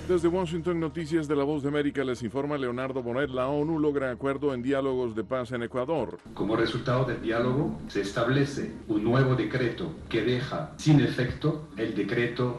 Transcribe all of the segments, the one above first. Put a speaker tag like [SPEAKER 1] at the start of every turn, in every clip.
[SPEAKER 1] Desde Washington, Noticias de la Voz de América, les informa Leonardo Bonet. La ONU logra acuerdo en diálogos de paz en Ecuador.
[SPEAKER 2] Como resultado del diálogo, se establece un nuevo decreto que deja sin efecto el decreto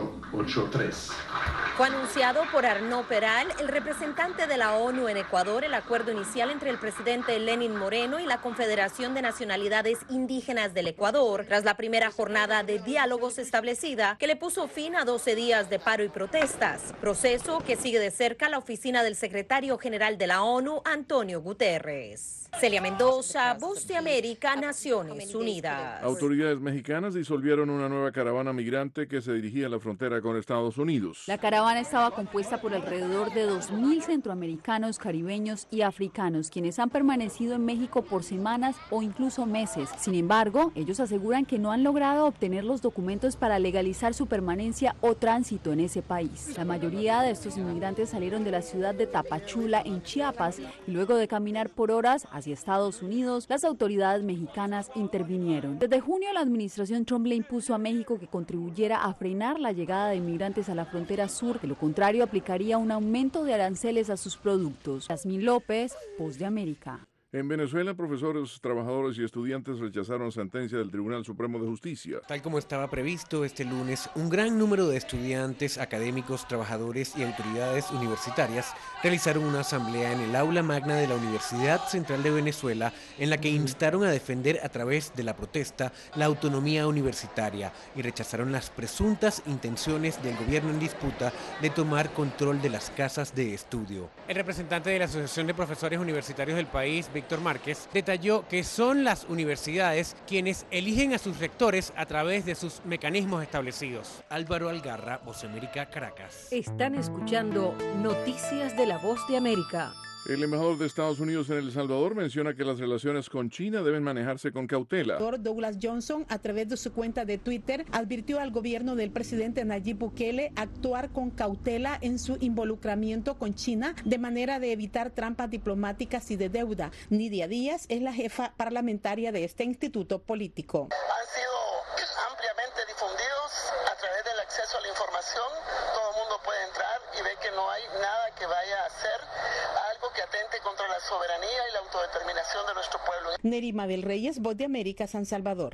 [SPEAKER 2] 883.
[SPEAKER 3] Fue anunciado por Arnaud Peral, el representante de la ONU en Ecuador, el acuerdo inicial entre el presidente Lenín Moreno y la Confederación de Nacionalidades Indígenas del Ecuador, tras la primera jornada de diálogos establecida que le puso fin a 12 días de paro y protestas, proceso que sigue de cerca la oficina del secretario general de la ONU, Antonio Guterres. Celia Mendoza, Voz de América, Naciones Unidas.
[SPEAKER 1] Autoridades mexicanas disolvieron una nueva caravana migrante que se dirigía a la frontera con Estados Unidos.
[SPEAKER 4] La caravana estaba compuesta por alrededor de 2.000 centroamericanos, caribeños y africanos, quienes han permanecido en México por semanas o incluso meses. Sin embargo, ellos aseguran que no han logrado obtener los documentos para legalizar su permanencia o tránsito en ese país. La mayoría de estos inmigrantes salieron de la ciudad de Tapachula, en Chiapas, y luego de caminar por horas hacia Estados Unidos, las autoridades mexicanas intervinieron. Desde junio, la administración Trump le impuso a México que contribuyera a frenar la llegada de inmigrantes a la frontera sur, de lo contrario aplicaría un aumento de aranceles a sus productos. Yasmín López, Voz de América.
[SPEAKER 1] En Venezuela, profesores, trabajadores y estudiantes rechazaron sentencia del Tribunal Supremo de Justicia.
[SPEAKER 5] Tal como estaba previsto este lunes, un gran número de estudiantes, académicos, trabajadores y autoridades universitarias realizaron una asamblea en el aula magna de la Universidad Central de Venezuela, en la que instaron a defender a través de la protesta la autonomía universitaria y rechazaron las presuntas intenciones del gobierno en disputa de tomar control de las casas de estudio. El representante de la Asociación de Profesores Universitarios del país, Víctor Márquez, detalló que son las universidades quienes eligen a sus rectores a través de sus mecanismos establecidos. Álvaro Algarra, Voz de América, Caracas.
[SPEAKER 6] Están escuchando Noticias de la Voz de América.
[SPEAKER 1] El embajador de Estados Unidos en El Salvador menciona que las relaciones con China deben manejarse con cautela.
[SPEAKER 7] Douglas Johnson, a través de su cuenta de Twitter, advirtió al gobierno del presidente Nayib Bukele actuar con cautela en su involucramiento con China de manera de evitar trampas diplomáticas y de deuda. Nidia Díaz es la jefa parlamentaria de este instituto político.
[SPEAKER 8] Han sido ampliamente difundidos a través del acceso a la información. Todo el mundo puede entrar y ver que no hay nada que vaya a hacer algo que atente contra la soberanía y la autodeterminación de nuestro pueblo.
[SPEAKER 7] Nerima del Reyes, Voz de América, San Salvador.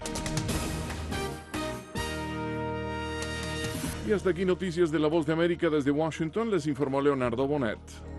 [SPEAKER 1] Y hasta aquí Noticias de la Voz de América desde Washington, les informó Leonardo Bonet.